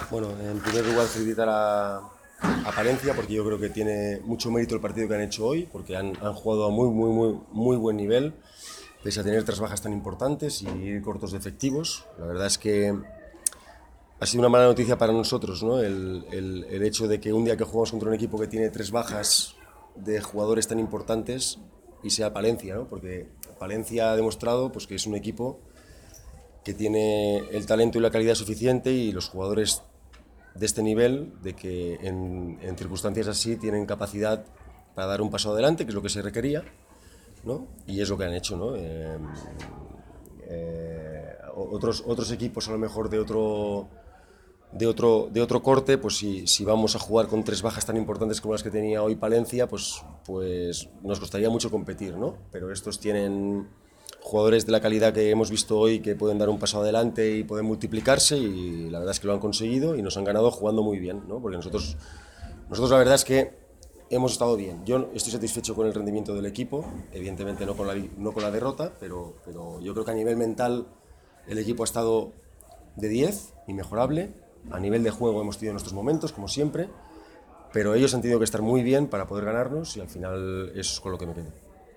Bueno, en primer lugar felicitar a Palencia porque yo creo que tiene mucho mérito el partido que han hecho hoy, porque han jugado a muy buen nivel, pese a tener tres bajas tan importantes y ir cortos de efectivos. La verdad es que ha sido una mala noticia para nosotros, ¿no? El hecho de que un día que jugamos contra un equipo que tiene tres bajas de jugadores tan importantes y sea Palencia, ¿no? Porque Palencia ha demostrado pues, que es un equipo que tiene el talento y la calidad suficiente y los jugadores de este nivel, de que en circunstancias así tienen capacidad para dar un paso adelante, que es lo que se requería, ¿no? Y es lo que han hecho, ¿no? Otros equipos a lo mejor de otro corte, pues si vamos a jugar con tres bajas tan importantes como las que tenía hoy Palencia, pues nos costaría mucho competir, ¿no? Pero estos tienen jugadores de la calidad que hemos visto hoy que pueden dar un paso adelante y pueden multiplicarse y la verdad es que lo han conseguido y nos han ganado jugando muy bien, ¿no? Porque nosotros la verdad es que hemos estado bien. Yo estoy satisfecho con el rendimiento del equipo, evidentemente no con la derrota, pero yo creo que a nivel mental el equipo ha estado de 10, inmejorable. A nivel de juego hemos tenido nuestros momentos, como siempre, pero ellos han tenido que estar muy bien para poder ganarnos y al final eso es con lo que me quedo.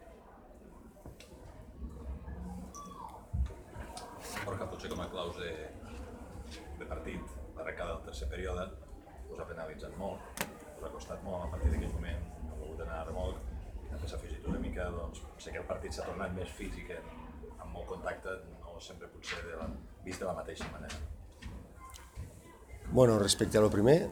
Borja, potser com a claus de partit, l'arrencada del tercer període us ha penalitzat molt, us ha costat molt a partir d'aquell moment, no heu volgut anar a remolc, després s'ha afegit una mica, doncs sé que el partit s'ha tornat més físic, amb molt contacte, no sempre potser vist de la mateixa manera. Bueno, respecte a lo primer,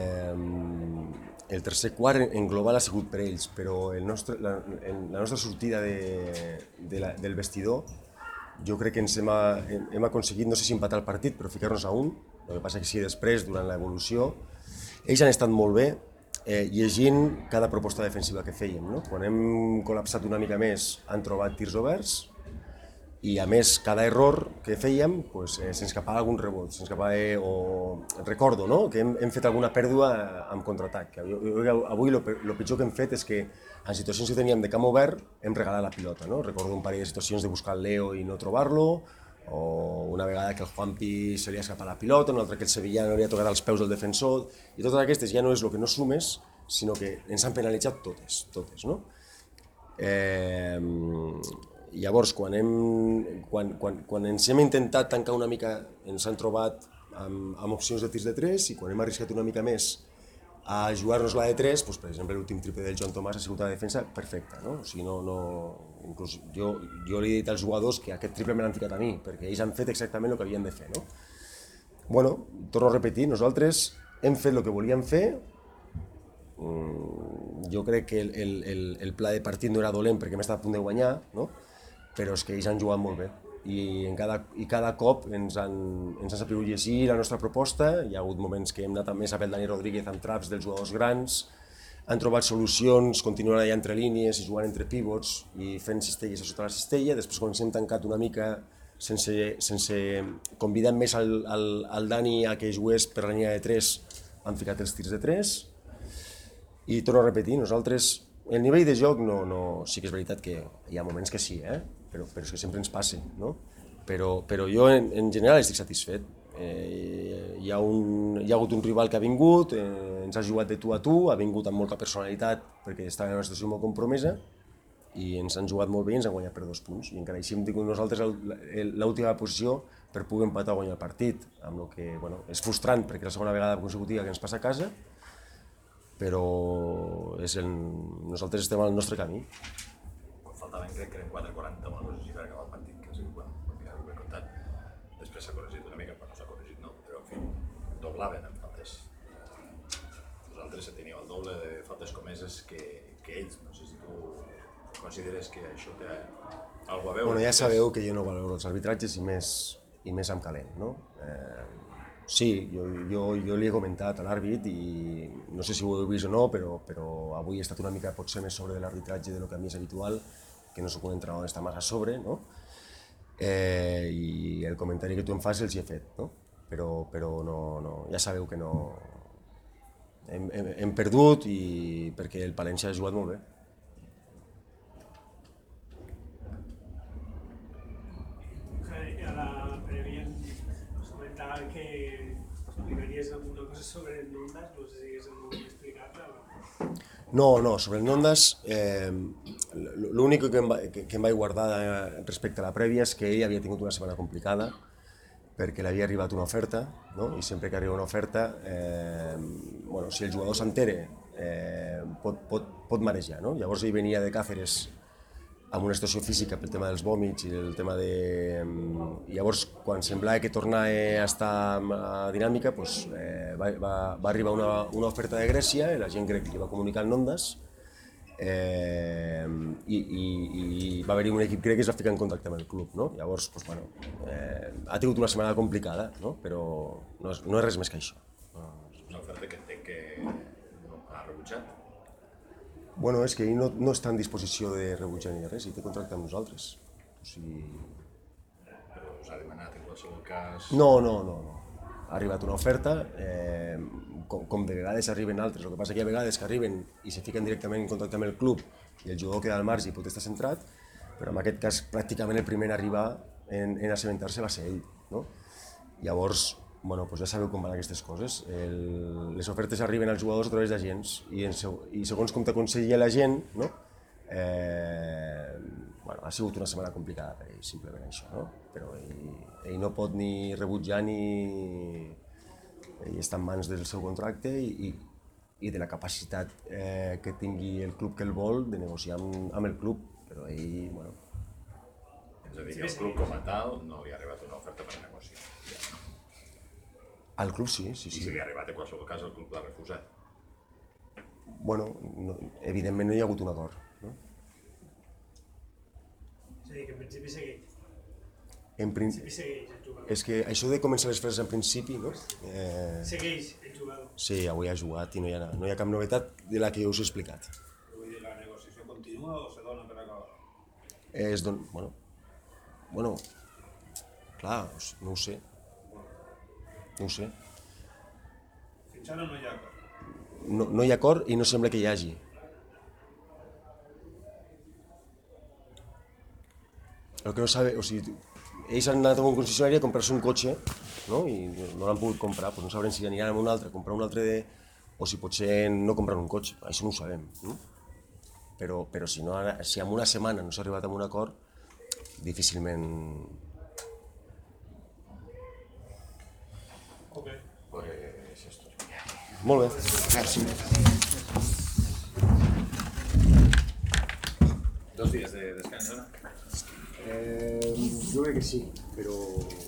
el tercer quart en global ha sigut per ells, però la nostra sortida del vestidor jo crec que hem aconseguit, no sé si empatar el partit, però ficar-nos a un. El que passa que sí, després, durant l'evolució, ells han estat molt bé llegint cada proposta defensiva que fèiem. No? Quan hem col·lapsat una mica més, han trobat tirs oberts, i a més cada error que fèiem pues, s'escapava algun rebot, recordo no? Que hem fet alguna pèrdua amb contraatac. Avui el pitjor que hem fet és que en situacions que teníem de camp obert hem regalat la pilota, no? Recordo un parell de situacions de buscar el Leo i no trobar-lo, o una vegada que el Juanpi se li ha escapat la pilota, una altra que el Sevillano li ha tocat als peus del defensor, i totes aquestes ja no és el que no sumes, sinó que ens han penalitzat totes, no? Llavors, quan ens hem intentat tancar una mica, ens han trobat amb opcions de tirs de 3 i quan hem arriscat una mica més a jugar-nos la de 3, doncs, per exemple, l'últim triple del Joan Tomàs ha sigut una defensa perfecta. No? O sigui, inclús jo li he dit als jugadors que aquest triple me l'han ficat a mi, perquè ells han fet exactament el que havien de fer. No? Bueno, torno a repetir, nosaltres hem fet el que volíem fer. Jo crec que el pla de partit no era dolent perquè hem estat a punt de guanyar, no? Però és que ells han jugat molt bé i cada cop ens han sabut llegir la nostra proposta. Hi ha hagut moments que hem anat més a pel Dani Rodríguez amb traps dels jugadors grans, han trobat solucions, continuen allà entre línies i jugant entre pivots i fent cistelles a sota la cistella. Després quan s'hem tancat una mica sense convidar més al Dani a que jugués per la línia de 3, han ficat els tirs de 3 i torno a repetir, nosaltres el nivell de joc sí que és veritat que hi ha moments que sí, però és que sempre ens passa, no? Però jo en general estic satisfet. Hi ha hagut un rival que ha vingut, ens ha jugat de tu a tu, ha vingut amb molta personalitat perquè estava en una situació molt compromesa i ens han jugat molt bé i ens han guanyat per 2 punts i encara així hem tingut nosaltres l'última posició per poder empatar o guanyar el partit, amb el que bueno, és frustrant perquè és la segona vegada consecutiva que ens passa a casa, però nosaltres estem al nostre camí. Quan faltaven, crec que eren 4:40 o alguna cosa així per acabar el partit, que ha sigut bueno, perquè ja ho he contat. Després s'ha corregit una mica, però no s'ha corregit, no. Però, en fi, doblaven en faltes. Vosaltres teníeu el doble de faltes comeses que ells. No sé si tu consideres que això té alguna a veure. Bueno, ja sabeu que jo no valoro els arbitratges i més amb calent, no? Sí, jo li he comentat a l'àrbit i no sé si ho heu vist o no, però avui he estat una mica potser més sobre de l'arbitratge del que a mi és habitual, que no soc un entrenador d'estar massa a sobre, no? I el comentari que tu em fas els hi he fet, no? Però no, ja sabeu que no... Hem perdut i perquè el Palència ha jugat molt bé. A la prèvia ens comentava que Explicaries alguna cosa sobre el Nondas? No sé si és molt explicable o... No, sobre el Nondas, l'únic que em vaig guardar respecte a la prèvia és que ell havia tingut una setmana complicada perquè li havia arribat una oferta, no? I sempre que arriba una oferta, si el jugador s'entere, pot marejar, no? Llavors ell venia de Càceres amb una situació física pel tema dels vòmits i el tema de... Llavors, quan semblava que tornava a estar en la dinàmica, va arribar una oferta de Grècia i la gent grec li va comunicar el Nondas i va haver-hi un equip grec que es va ficar en contacte amb el club, no? Llavors, ha tingut una setmana complicada, no? Però no és res més que això. Una oferta que entenc que no ha rebutjat. Bueno, és que ell no està en disposició de rebutjar ni de res, i té contracte amb nosaltres. O sigui... Però us ha demanat en qualsevol cas... No. Ha arribat una oferta, com de vegades arriben altres. El que passa que hi ha vegades que arriben i se fiquen directament en contacte amb el club i el jugador queda al marge i pot estar centrat, però en aquest cas pràcticament el primer a arribar en assabentar-se va ser ell, no? Llavors, ja sabeu com van aquestes coses. Les ofertes arriben als jugadors a través d'agents i segons com t'aconsella l'agent, no? Ha sigut una setmana complicada per ell, simplement això, no? Però ell no pot ni rebutjar ni... Ell està en mans del seu contracte i de la capacitat que tingui el club que el vol de negociar amb el club, però ell, És a dir, que el club com a tal no li ha arribat una oferta per negociar. Al club sí. I si li ha arribat, en qualsevol cas, el club l'ha refusat. Evidentment no hi ha hagut un acord, no? És a dir, que en principi segueix. En principi segueix el jugador. És que això de començar les frases en principi, no? Segueix el jugador. Sí, avui ha jugat i no hi ha cap novetat de la que us he explicat. Vull dir, la negociació continua o se dona per acabar? Clar, no ho sé. Fins ara no hi ha acord. No hi ha acord i no sembla que hi hagi. El que no sabe, ells han anat a un concessionari a comprar-se un cotxe, no? I no l'han pogut comprar, no sabrem si aniran a un altre, a comprar un altre o si potser no comprar un cotxe, això no ho sabem. No? Però si en una setmana no s'ha arribat a un acord, difícilment... Ok. Pues esto es... Molt bé, merci. 2 dies de descans, no? Jo crec que sí, però